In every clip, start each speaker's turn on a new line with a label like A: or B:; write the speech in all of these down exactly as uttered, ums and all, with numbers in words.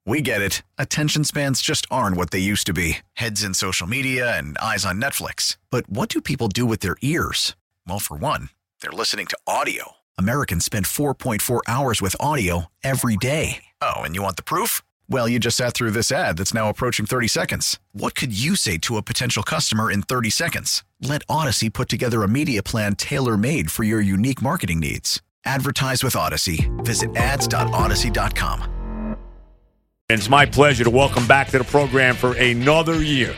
A: We get it. Attention spans just aren't what they used to be. Heads in social media and eyes on Netflix. But what do people do with their ears? Well, for one, they're listening to audio. Americans spend four point four hours with audio every day. Oh, and you want the proof? Well, you just sat through this ad that's now approaching thirty seconds. What could you say to a potential customer in thirty seconds? Let Odyssey put together a media plan tailor-made for your unique marketing needs. Advertise with Odyssey. Visit ads dot odyssey dot com.
B: It's my pleasure to welcome back to the program for another year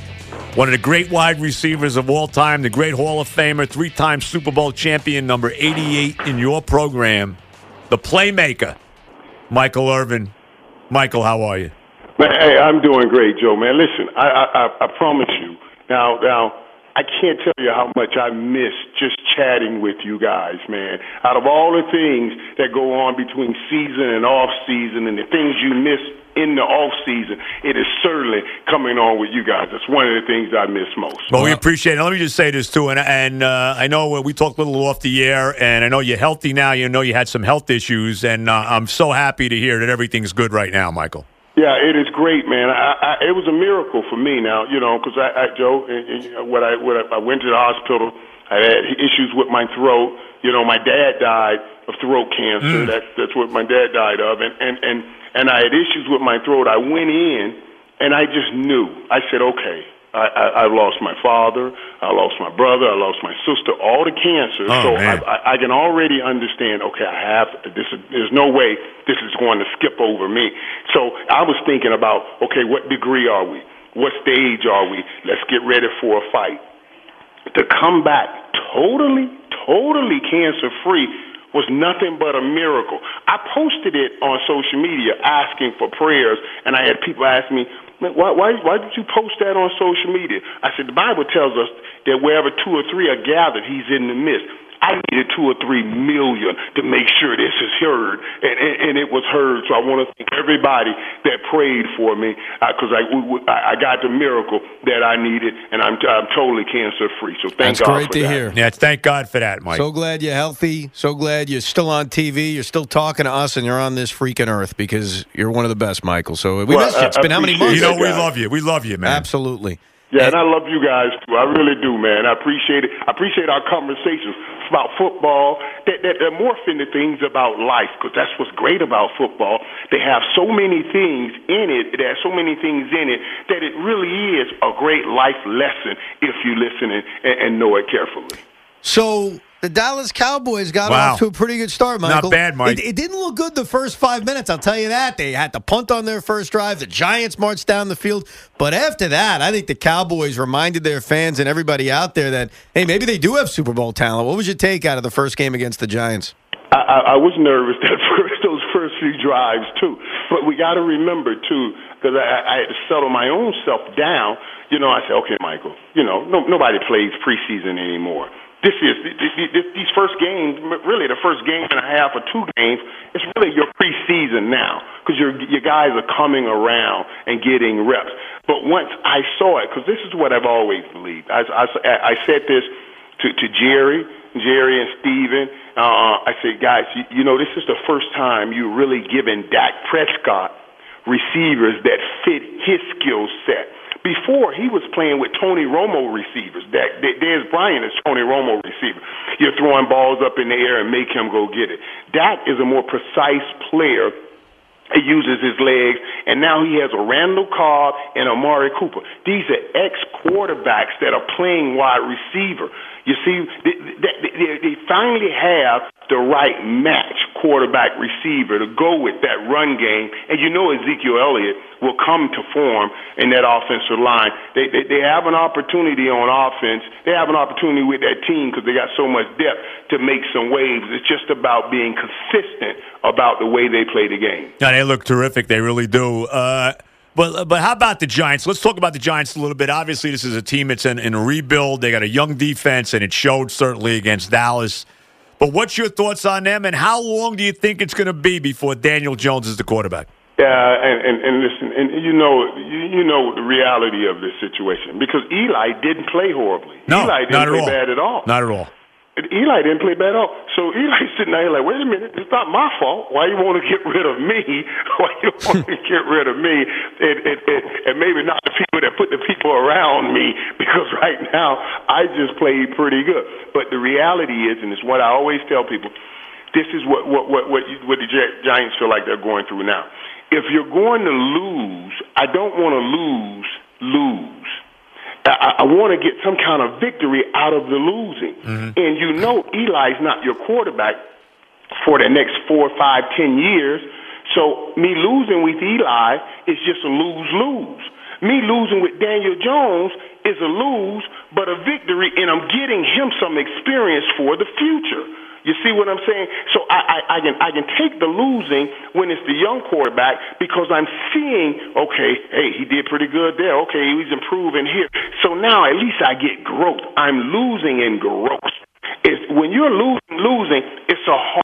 B: one of the great wide receivers of all time, the great Hall of Famer, three-time Super Bowl champion, number eighty-eight in your program, the playmaker, Michael Irvin. Michael, how are you?
C: Hey, I'm doing great, Joe, man. Listen, I, I, I promise you. Now, now, I can't tell you how much I miss just chatting with you guys, man. Out of all the things that go on between season and off season and the things you miss in the off season, it is certainly coming on with you guys. That's one of the things I miss most.
B: Well, we appreciate it. Let me just say this, too, and, and uh, I know we talked a little off the air, and I know you're healthy now. You know you had some health issues, and uh, I'm so happy to hear that everything's good right now, Michael.
C: Yeah, it is great, man. I, I, it was a miracle for me now, you know, because I, I, Joe, when I, when I went to the hospital, I had issues with my throat. You know, my dad died of throat cancer. Mm. That, that's what my dad died of, and, and, and, and I had issues with my throat. I went in, and I just knew. I said, okay, I, I, I lost my father, I lost my brother, I lost my sister, all the cancer.
B: Oh,
C: so
B: man.
C: I, I, I can already understand, okay, I have, this is, there's no way this is going to skip over me. So I was thinking about, okay, what degree are we? What stage are we? Let's get ready for a fight. To come back totally, totally cancer-free was nothing but a miracle. I posted it on social media asking for prayers, and I had people ask me, why, why, why did you post that on social media? I said, the Bible tells us that wherever two or three are gathered, he's in the midst. I needed two or three million to make sure this is heard, and, and, and it was heard. So I want to thank everybody that prayed for me because uh, I, I got the miracle that I needed, and I'm, I'm totally cancer-free. So thank
D: That's
C: God
D: great
C: for
D: to
C: that.
D: hear.
B: Yeah, thank God for that, Mike.
D: So glad you're healthy. So glad you're still on T V. You're still talking to us, and you're on this freaking earth because you're one of the best, Michael. So we
C: Well,
D: missed you. It's
C: I,
D: been
C: I
D: how many
C: appreciate
D: months?
B: You know, we
C: guys.
B: love you. We love you, man.
D: Absolutely.
C: Yeah, and I love you guys too. I really do, man. I appreciate it. I appreciate our conversations about football that, that they're morph into things about life, because that's what's great about football. They have so many things in it. There are so many things in it that it really is a great life lesson if you listen and, and know it carefully.
D: So the Dallas Cowboys got
B: Wow.
D: off to a pretty good start, Michael.
B: Not bad, Mike.
D: It, it didn't look good the first five minutes, I'll tell you that. They had to punt on their first drive. The Giants marched down the field. But after that, I think the Cowboys reminded their fans and everybody out there that, hey, maybe they do have Super Bowl talent. What was your take out of the first game against the Giants?
C: I, I, I was nervous that first, those first few drives, too. But we got to remember, too, because I, I had to settle my own self down. You know, I said, okay, Michael, you know, no, nobody plays preseason anymore. This is this, these first games, really the first game and a half or two games, it's really your preseason now because your your guys are coming around and getting reps. But once I saw it, because this is what I've always believed, I, I, I said this to, to Jerry, Jerry and Steven. Uh, I said, guys, you, you know, this is the first time you're really giving Dak Prescott receivers that fit his skill set. Before, he was playing with Tony Romo receivers. That Dez Bryant is Tony Romo receiver. You're throwing balls up in the air and make him go get it. Dak is a more precise player. He uses his legs, and now he has a Randall Cobb and Amari Cooper. These are ex-quarterbacks that are playing wide receiver. You see, they, they, they finally have the right match quarterback receiver to go with that run game, and you know Ezekiel Elliott will come to form in that offensive line. They, they, they have an opportunity on offense. They have an opportunity with that team because they got so much depth to make some waves. It's just about being consistent about the way they play the game.
B: Yeah, they look terrific. They really do. Uh, but but how about the Giants? Let's talk about the Giants a little bit. Obviously, this is a team that's in, in a rebuild. They got a young defense, and it showed certainly against Dallas. But what's your thoughts on them, and how long do you think it's going to be before Daniel Jones is the quarterback?
C: Yeah, and, and, and listen, and you know, you, you know the reality of this situation because Eli didn't play horribly.
B: No,
C: Eli didn't
B: not at
C: play
B: all.
C: bad at all.
B: Not at all.
C: Eli didn't play bad at all. So Eli's sitting there like, wait a minute, it's not my fault. Why you want to get rid of me? Why you want to get rid of me? And, and, and, and maybe not the people that put the people around me, because right now I just played pretty good. But the reality is, and it's what I always tell people, this is what what what what, you, what the Giants feel like they're going through now. If you're going to lose, I don't want to lose, lose. I, I want to get some kind of victory out of the losing. Mm-hmm. And you know Eli's not your quarterback for the next four, five, ten years. So me losing with Eli is just a lose-lose. Me losing with Daniel Jones is a lose, but a victory, and I'm getting him some experience for the future. You see what I'm saying? So I, I, I can I can take the losing when it's the young quarterback, because I'm seeing, okay, hey, he did pretty good there. Okay, he's improving here. So now at least I get growth. I'm losing in growth. It's, when you're losing, losing, it's a hard.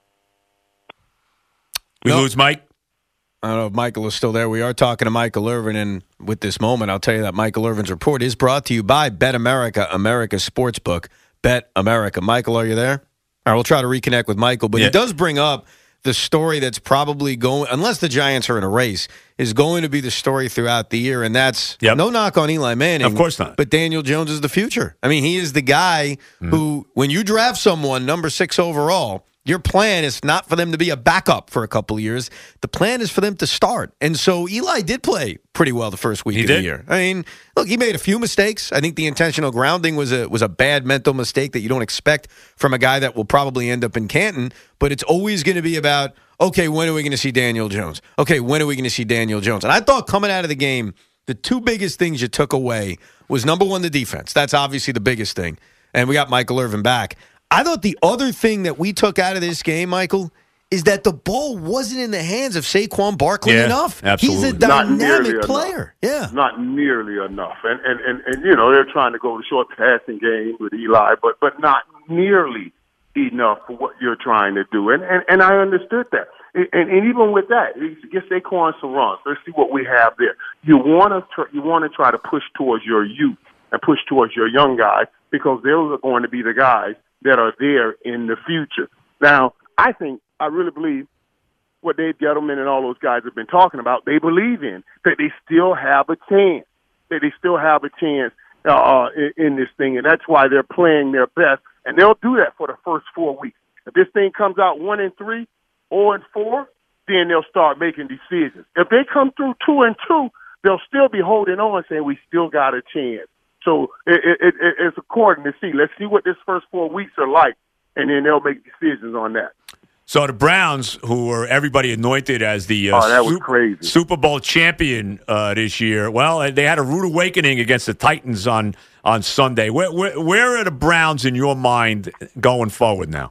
B: We
D: no.
B: lose Mike?
D: I don't know if Michael is still there. We are talking to Michael Irvin, and with this moment, I'll tell you that Michael Irvin's report is brought to you by Bet America, America's Sportsbook. Bet America. Michael, are you there? All right, we'll try to reconnect with Michael, but yeah. He does bring up the story that's probably going, unless the Giants are in a race, is going to be the story throughout the year, and that's yep. no knock on Eli Manning.
B: Of course not.
D: But Daniel Jones is the future. I mean, he is the guy mm. who, when you draft someone number six overall, your plan is not for them to be a backup for a couple of years. The plan is for them to start. And so Eli did play pretty well the first week
B: he
D: of
B: did.
D: the year. I mean, look, he made a few mistakes. I think the intentional grounding was a was a bad mental mistake that you don't expect from a guy that will probably end up in Canton. But it's always going to be about, okay, when are we going to see Daniel Jones? Okay, when are we going to see Daniel Jones? And I thought coming out of the game, the two biggest things you took away was, number one, the defense. That's obviously the biggest thing. And we got Michael Irvin back. I thought the other thing that we took out of this game, Michael, is that the ball wasn't in the hands of Saquon Barkley
B: yeah,
D: enough.
B: Absolutely.
D: He's a dynamic player.
C: Enough. Yeah. Not nearly enough. And, and, and, and, you know, they're trying to go to short passing game with Eli, but, but not nearly enough for what you're trying to do. And, and, and I understood that. And, and even with that, get Saquon some runs. Let's see what we have there. You want to tr- you want to try to push towards your youth and push towards your young guys, because those are going to be the guys that are there in the future. Now, I think, I really believe what Dave Gettleman and all those guys have been talking about, they believe in, that they still have a chance, that they still have a chance uh, in, in this thing, and that's why they're playing their best, and they'll do that for the first four weeks. If this thing comes out one and three, or and four, then they'll start making decisions. If they come through two and two, they'll still be holding on, saying we still got a chance. So it, it, it, it's according to see. Let's see what this first four weeks are like, and then they'll make decisions on that.
B: So the Browns, who were everybody anointed as the uh,
C: oh, that was
B: Super,
C: crazy.
B: Super Bowl champion uh, this year, well, they had a rude awakening against the Titans on, on Sunday. Where, where, where are the Browns in your mind going forward now?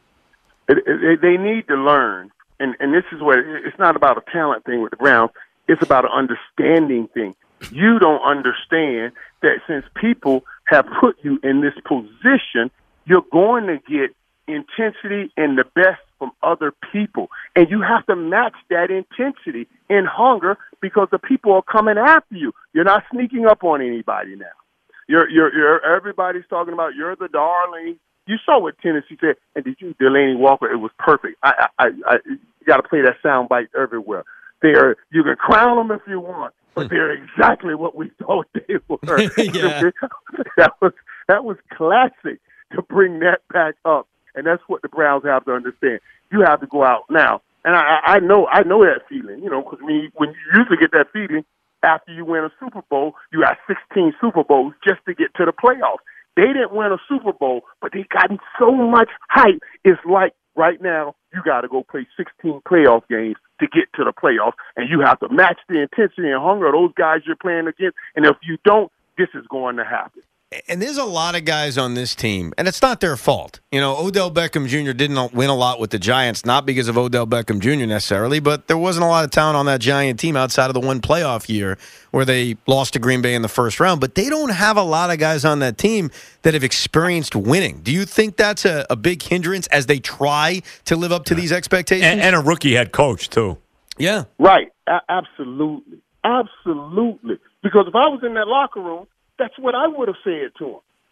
C: It, it, they need to learn, and, and this is where it's not about a talent thing with the Browns. It's about an understanding thing. You don't understand that since people have put you in this position, you're going to get intensity and the best from other people. And you have to match that intensity and hunger, because the people are coming after you. You're not sneaking up on anybody now. You're, you're, you're, everybody's talking about you're the darling. You saw what Tennessee said, and did you, Delaney Walker? It was perfect. I, I, I, you got to play that sound bite everywhere. They are, you can crown them if you want, but they're exactly what we thought they were.
D: yeah.
C: that was that was classic to bring that back up, and that's what the Browns have to understand. You have to go out now, and I, I know I know that feeling, you know, because when you, when you usually get that feeling after you win a Super Bowl, you have sixteen Super Bowls just to get to the playoffs. They didn't win a Super Bowl, but they got so much hype. It's like right now you got to go play sixteen playoff games to get to the playoffs, and you have to match the intensity and hunger of those guys you're playing against. And if you don't, this is going to happen.
D: And there's a lot of guys on this team, and it's not their fault. You know, Odell Beckham Junior didn't win a lot with the Giants, not because of Odell Beckham Junior necessarily, but there wasn't a lot of talent on that Giant team outside of the one playoff year where they lost to Green Bay in the first round. But they don't have a lot of guys on that team that have experienced winning. Do you think that's a, a big hindrance as they try to live up to these expectations?
B: And, and a rookie head coach, too.
D: Yeah.
C: Right. A- absolutely. Absolutely. Because if I was in that locker room, that's what I would have said to him.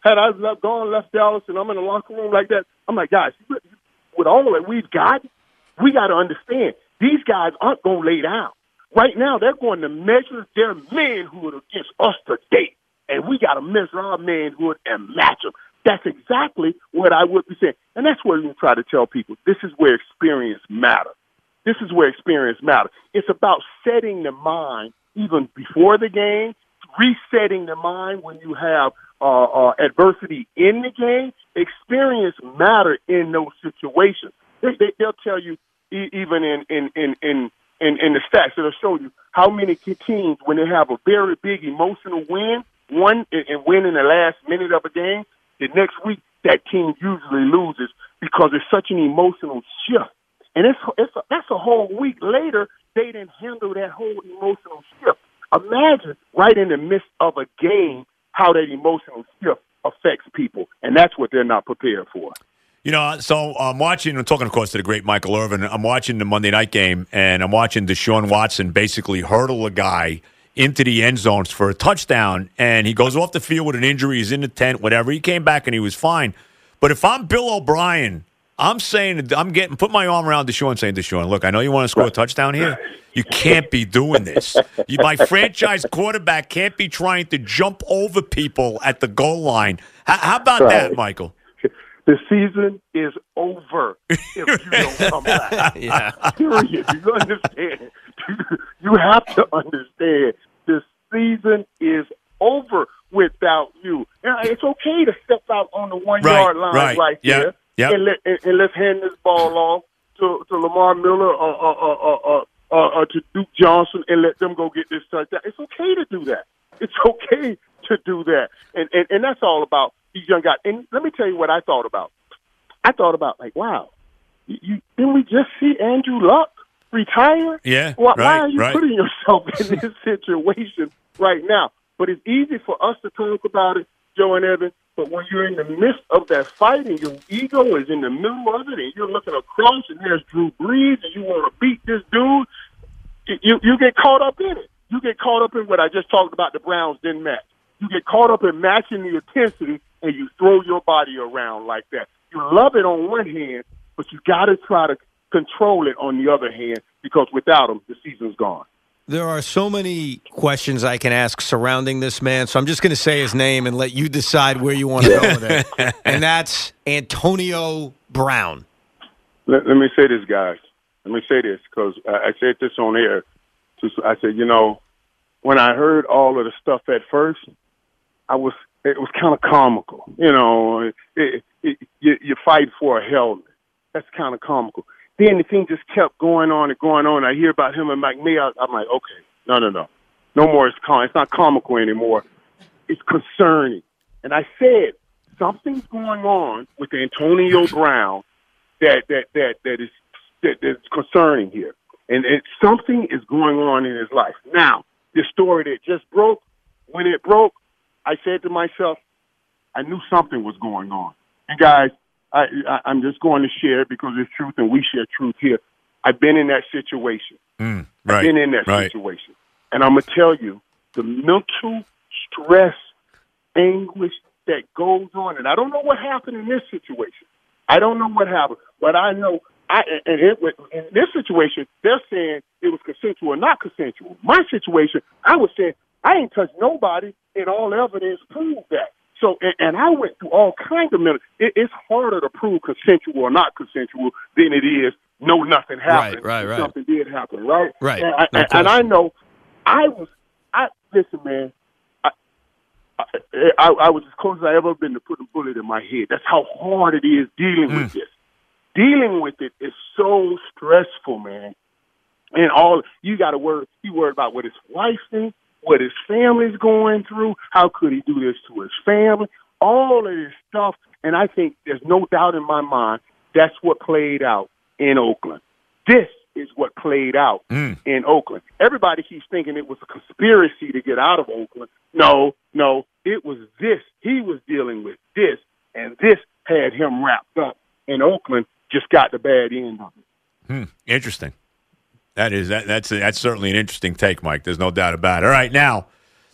C: had I left, gone left Dallas and I'm in the locker room like that, I'm like, guys, with all that we've got, we got to understand these guys aren't going to lay down. Right now, they're going to measure their manhood against us today, and we got to measure our manhood and match them. That's exactly what I would be saying, and that's what we try to tell people. This is where experience matters. This is where experience matters. It's about setting the mind even before the game, resetting the mind when you have uh, uh, adversity in the game. Experience matter in those situations. They, they, they'll tell you e- even in in, in, in, in in the stats, it'll show you how many teams, when they have a very big emotional win, one and win in the last minute of a game, the next week that team usually loses because it's such an emotional shift. And it's, it's a, that's a whole week later, they didn't handle that whole emotional shift. Imagine right in the midst of a game how that emotional shift affects people, and that's what they're not prepared for.
B: You know, so I'm watching, I'm talking, of course, to the great Michael Irvin. I'm watching the Monday night game, and I'm watching Deshaun Watson basically hurdle a guy into the end zones for a touchdown, and he goes off the field with an injury. He's in the tent, whatever. He came back, and he was fine. But if I'm Bill O'Brien, I'm saying, I'm getting, put my arm around Deshaun, saying, Deshaun, look, I know you want to score a touchdown here. You can't be doing this. You, my franchise quarterback can't be trying to jump over people at the goal line. H- how about right. that, Michael?
C: The season is over if you don't come back. yeah. Period. You understand? You have to understand the season is over without you. Now, it's okay to step out on the one-yard right, line right, right yep, there yep. And, let, and, and let's hand this ball off to, to Lamar Miller or, or, or, or, or, or to Duke Johnson and let them go get this touchdown. It's okay to do that. It's okay to do that. And, and, and that's all about these young guys. And let me tell you what I thought about. I thought about, like, wow, you, you, didn't we just see Andrew Luck retire?
B: Yeah,
C: why,
B: right,
C: why are you
B: right.
C: putting yourself in this situation right now? But it's easy for us to talk about it, Joe and Evan, but when you're in the midst of that fight and your ego is in the middle of it and you're looking across and there's Drew Brees and you want to beat this dude, you, you get caught up in it. You get caught up in what I just talked about, the Browns didn't match. You get caught up in matching the intensity and you throw your body around like that. You love it on one hand, but you got to try to control it on the other hand because without him, the season's gone.
D: There are so many questions I can ask surrounding this man, so I'm just going to say his name and let you decide where you want to go with it. And that's Antonio Brown.
C: Let, let me say this, guys. Let me say this because I, I said this on air. I said, you know, when I heard all of the stuff at first, I was it was kind of comical. You know, it, it, it, you, you fight for a helmet. That's kind of comical. Then the thing just kept going on and going on. I hear about him and Mike May. I'm like, okay, no, no, no. No more. It's, com- it's not comical anymore. It's concerning. And I said, something's going on with Antonio Brown that that that that is that, that's concerning here. And it, something is going on in his life. Now, this story that just broke, when it broke, I said to myself, I knew something was going on. And guys, I, I, I'm just going to share it because it's truth and we share truth here. I've been in that situation.
B: Mm, right,
C: I've been in that
B: right.
C: situation. And I'm going to tell you, the mental stress, anguish that goes on. And I don't know what happened in this situation. I don't know what happened. But I know, I and it, in this situation, they're saying it was consensual or not consensual. My situation, I was saying, I ain't touched nobody, and all evidence proved that. So, and, and I went through all kinds of minutes. It, it's harder to prove consensual or not consensual than it is no nothing happened.
D: Right, right, right.
C: Something did happen, right?
D: Right.
C: And I, and, and I know, I was, I listen, man. I, I, I was as close as I ever been to putting a bullet in my head. That's how hard it is dealing mm. with this. Dealing with it is so stressful, man. And all you got to worry, you worried about what his wife thinks, what his family's going through. How could he do this to his family? All of this stuff. And I think there's no doubt in my mind that's what played out in Oakland. This is what played out mm. in Oakland. Everybody keeps thinking it was a conspiracy to get out of Oakland. No, no, it was this. He was dealing with this, and this had him wrapped up. And Oakland just got the bad end of it.
B: Hmm. Interesting. That is that, that's that's certainly an interesting take, Mike. There's no doubt about it. All right, now, now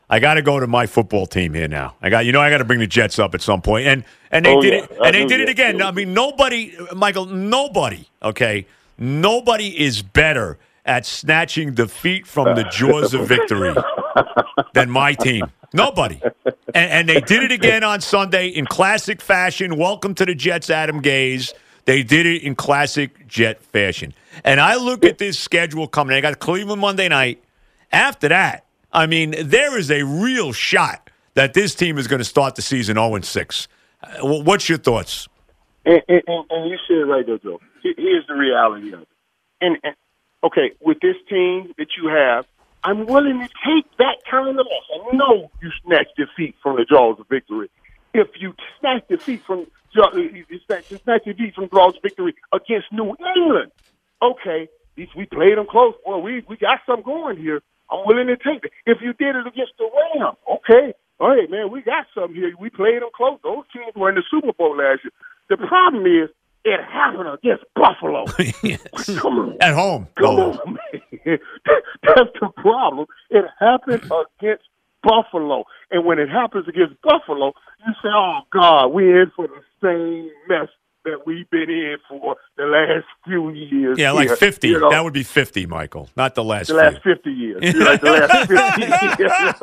B: I got to go to my football team here now. I got, you know, I got to bring the Jets up at some point, and and they
C: oh,
B: did
C: yeah.
B: it, and
C: I
B: they did
C: you.
B: it again. I mean, nobody, Michael, nobody, okay, nobody is better at snatching defeat from the jaws of victory than my team. Nobody, and, and they did it again on Sunday in classic fashion. Welcome to the Jets, Adam Gase. They did it in classic Jet fashion, and I look at this schedule coming. They got Cleveland Monday night. After that, I mean, there is a real shot that this team is going to start the season oh and six. Uh, what's your thoughts?
C: And, and, and you said it right there, Joe. Here's the reality of it. And, and okay, with this team that you have, I'm willing to take that kind of loss. I know you snatch defeat from the jaws of victory. If you snatch defeat from you snatch, snatch defeat from jaws of victory against New England, okay, at least we played them close. Well, we we got something going here. I'm willing to take it. If you did it against the Rams, okay, all right, man, we got something here. We played them close. Those teams were in the Super Bowl last year. The problem is it happened against Buffalo.
B: Yes.
C: Come on.
B: At home.
C: Come
B: oh.
C: on, man. That's the problem. It happened against Buffalo. And when it happens against Buffalo, you say, oh, God, we're in for the same mess that we've been in for the last few years.
B: Yeah, like
C: here.
B: fifty.
C: You know,
B: that would be fifty, Michael, not the last
C: the last
B: few.
C: fifty years. You're like the last fifty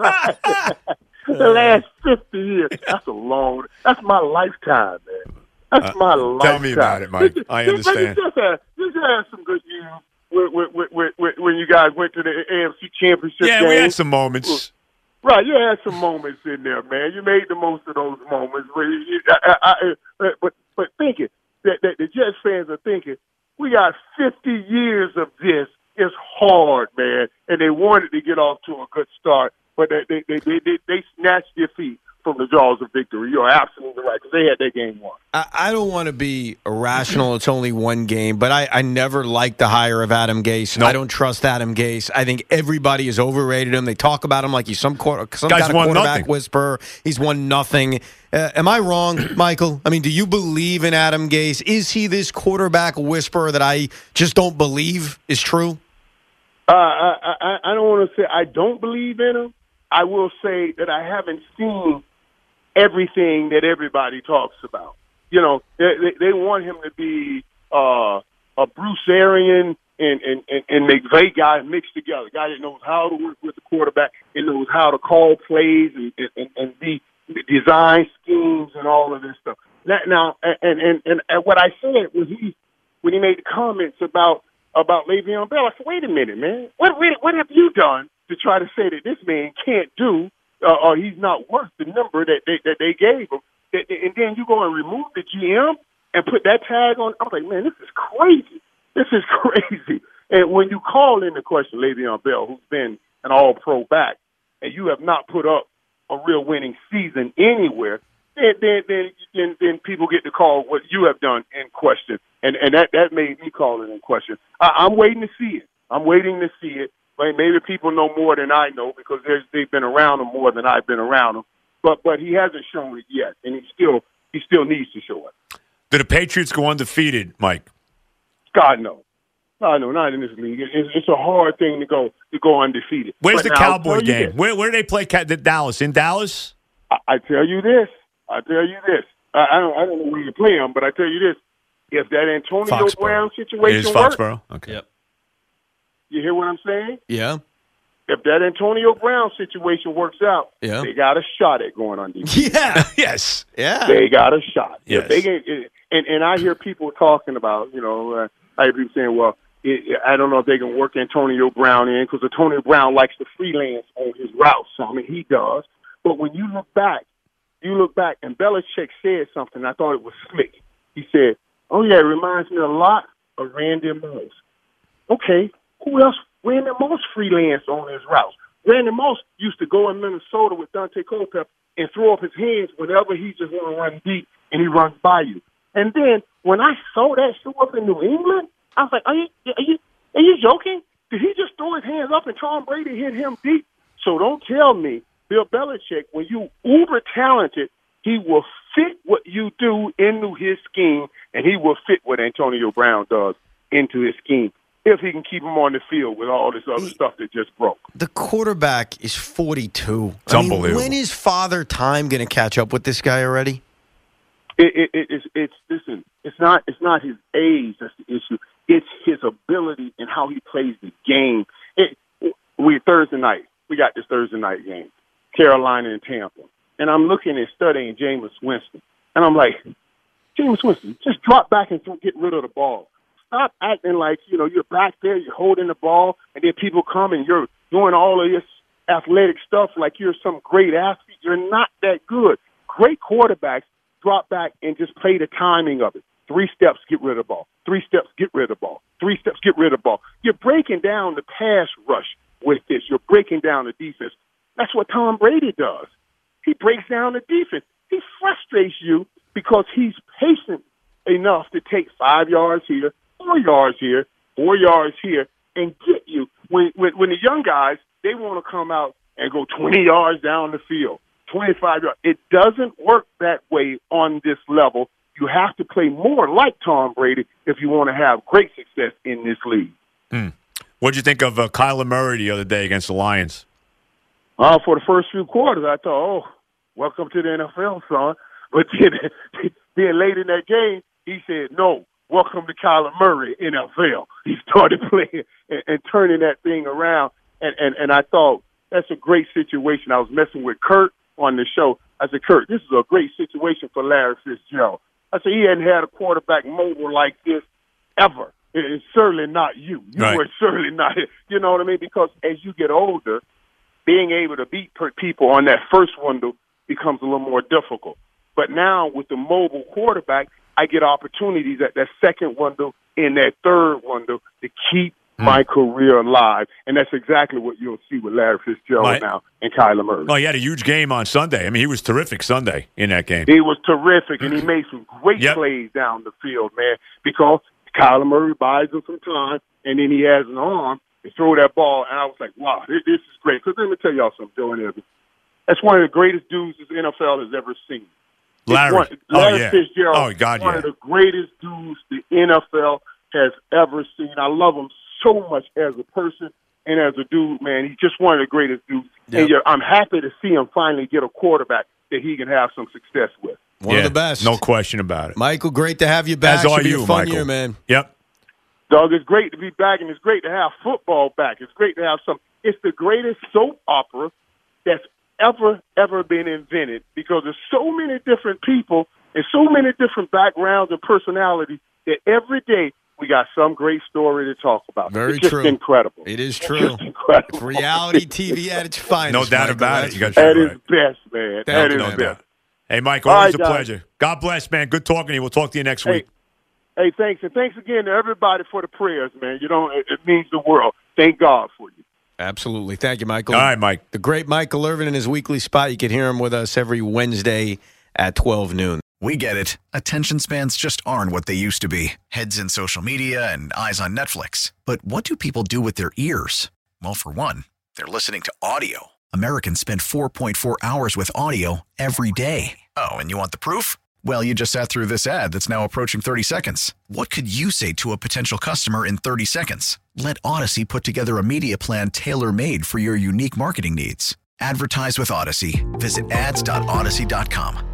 C: years. The last fifty years. That's a long, that's my lifetime, man. That's my uh, lifetime.
B: Tell me about it, Mike. I understand.
C: Just had, just had some good years when, when, when, when you guys went to the A F C Championship
B: Yeah,
C: game.
B: we had some moments.
C: Right, you had some moments in there, man. You made the most of those moments. But, I, I, I, but, but thinking that, that the Jets fans are thinking, we got fifty years of this. It's hard, man. And they wanted to get off to a good start, but they they they they, they, they snatched their feet from the jaws of victory. You're absolutely right, because they had their game won.
D: I, I don't want to be irrational. It's only one game, but I, I never liked the hire of Adam Gase. Nope. I don't trust Adam Gase. I think everybody has overrated him. They talk about him like he's some, quarter, some kind of quarterback
B: nothing.
D: whisperer. He's won nothing. Uh, am I wrong, Michael? I mean, do you believe in Adam Gase? Is he this quarterback whisperer that I just don't believe is true?
C: Uh, I, I, I don't want to say I don't believe in him. I will say that I haven't seen everything that everybody talks about. You know, they, they, they want him to be uh, a Bruce Arian and, and, and, and McVay guy mixed together, a guy that knows how to work with the quarterback and knows how to call plays and, and, and be design schemes and all of this stuff. Now, and, and, and, and what I said when he when he made the comments about about Le'Veon Bell, I said, wait a minute, man, what what have you done to try to say that this man can't do uh, or he's not worth the number that they, that they gave him? And then you go and remove the G M and put that tag on. I'm like, man, this is crazy. This is crazy. And when you call into question Le'Veon Bell, who's been an all-pro back, and you have not put up a real winning season anywhere, then then then, then, then people get to call what you have done in question. And and that, that made me call it in question. I, I'm waiting to see it. I'm waiting to see it. But maybe people know more than I know because they've been around him more than I've been around him. But but he hasn't shown it yet, and he still he still needs to show it.
B: Did the Patriots go undefeated, Mike?
C: God, no. God, no, not in this league. It's, it's a hard thing to go to go undefeated.
B: Where's
C: but
B: the
C: now,
B: Cowboy game? Where where do they play Ca- Dallas? In Dallas?
C: I, I tell you this. I tell you this. I, I don't I don't know where you play them, but I tell you this. If that Antonio
D: Foxborough.
C: Brown situation
B: it is
C: works,
B: Foxborough? Okay.
D: Yep.
C: You hear what I'm saying?
D: Yeah.
C: If that Antonio Brown situation works out,
D: yeah.
C: they got a shot at going undefeated.
D: Yeah.
B: Yes.
D: Yeah.
C: They got a shot.
B: Yes.
C: If they get, and and I hear people talking about, you know, uh, I hear people saying, well, it, I don't know if they can work Antonio Brown in because Antonio Brown likes to freelance on his routes. So, I mean, he does. But when you look back, you look back, and Belichick said something. I thought it was slick. He said, oh, yeah, it reminds me a lot of Randy Moss. Okay, who else? Randy Moss freelance on his routes. Randy Moss used to go in Minnesota with Dante Culpepper and throw up his hands whenever he just want to run deep, and he runs by you. And then when I saw that show up in New England, I was like, are you, are you, are you joking? Did he just throw his hands up and Tom Brady hit him deep? So don't tell me, Bill Belichick, when you uber talented, he will fit what you do into his scheme, and he will fit what Antonio Brown does into his scheme. if he can keep him on the field with all this other he, stuff that just broke.
D: The quarterback is forty-two.
B: It's
D: I
B: unbelievable.
D: Mean, when is Father Time going to catch up with this guy already?
C: It, it, it, it's, it's listen. It's not. It's not his age that's the issue. It's his ability and how he plays the game. It, we Thursday night. We got this Thursday night game, Carolina and Tampa, and I'm looking and studying Jameis Winston, and I'm like, Jameis Winston, just drop back and get rid of the ball. Stop acting like, you know, you're back there, you're holding the ball, and then people come and you're doing all of this athletic stuff like you're some great athlete. You're not that good. Great quarterbacks drop back and just play the timing of it. Three steps, get rid of the ball. Three steps, get rid of the ball. Three steps, get rid of the ball. You're breaking down the pass rush with this. You're breaking down the defense. That's what Tom Brady does. He breaks down the defense. He frustrates you because he's patient enough to take five yards here, four yards here, four yards here, and get you. When, when, when the young guys, they want to come out and go twenty yards down the field, twenty-five yards. It doesn't work that way on this level. You have to play more like Tom Brady if you want to have great success in this league.
B: Mm. What did you think of uh, Kyler Murray the other day against the Lions?
C: Uh, for the first few quarters, I thought, oh, welcome to the N F L, son. But then, then late in that game, he said, no, welcome to Kyler Murray, N F L. He started playing and, and turning that thing around, and, and, and I thought, that's a great situation. I was messing with Kurt on the show. I said, Kurt, this is a great situation for Larry Fitzgerald. I said, he hadn't had a quarterback mobile like this ever. It's certainly not you. You
B: right.
C: were certainly not it. You know what I mean? Because as you get older, being able to beat people on that first window becomes a little more difficult. But now with the mobile quarterback, I get opportunities at that second window and that third window to keep mm. my career alive. And that's exactly what you'll see with Larry Fitzgerald right. now and Kyler Murray.
B: Oh, he had a huge game on Sunday. I mean, he was terrific Sunday in that game.
C: He was terrific, and he made some great yep. plays down the field, man, because Kyler Murray buys him some time, and then he has an arm to throw that ball. And I was like, wow, this, this is great. Because let me tell y'all something, Joe and Evans. That's one of the greatest dudes the N F L has ever seen.
B: Larry.
C: One, Larry
B: oh, yeah.
C: Fitzgerald
B: oh, God,
C: one
B: yeah.
C: of the greatest dudes the N F L has ever seen. I love him so much as a person and as a dude, man. He's just one of the greatest dudes. Yep. And you're, I'm happy to see him finally get a quarterback that he can have some success with.
D: One
B: yeah,
D: of the best.
B: No question about it.
D: Michael, great to have you back.
B: As are
D: Should be
B: you,
D: a fun
B: Michael.
D: year, man.
B: Yep.
C: Doug, it's great to be back, and it's great to have football back. It's great to have some. It's the greatest soap opera that's ever, ever been invented because there's so many different people and so many different backgrounds and personalities that every day we got some great story to talk about.
D: Very
C: it's just
D: true.
C: incredible.
D: It is
C: It's
D: true.
C: just incredible.
D: It's reality T V at its finest.
B: No doubt
D: Michael.
B: about
D: That's
B: it. You got
C: That
B: you
C: is
B: right.
C: best, man.
D: Thank
C: That
D: you,
C: is
D: no
C: best.
B: doubt. Hey, Michael,
C: All
B: always
C: right,
B: a
C: guys.
B: pleasure. God bless, man. Good talking to you. We'll talk to you next week.
C: Hey, hey, thanks. And thanks again to everybody for the prayers, man. You know, it, it means the world. Thank God for you.
D: Absolutely. Thank you, Michael.
B: All right, Mike.
D: The great Michael Irvin in his weekly spot. You can hear him with us every Wednesday at twelve noon.
A: We get it. Attention spans just aren't what they used to be. Heads in social media and eyes on Netflix. But what do people do with their ears? Well, for one, they're listening to audio. Americans spend four point four hours with audio every day. Oh, and you want the proof? Well, you just sat through this ad that's now approaching thirty seconds. What could you say to a potential customer in thirty seconds? Let Odyssey put together a media plan tailor-made for your unique marketing needs. Advertise with Odyssey. Visit ads dot odyssey dot com.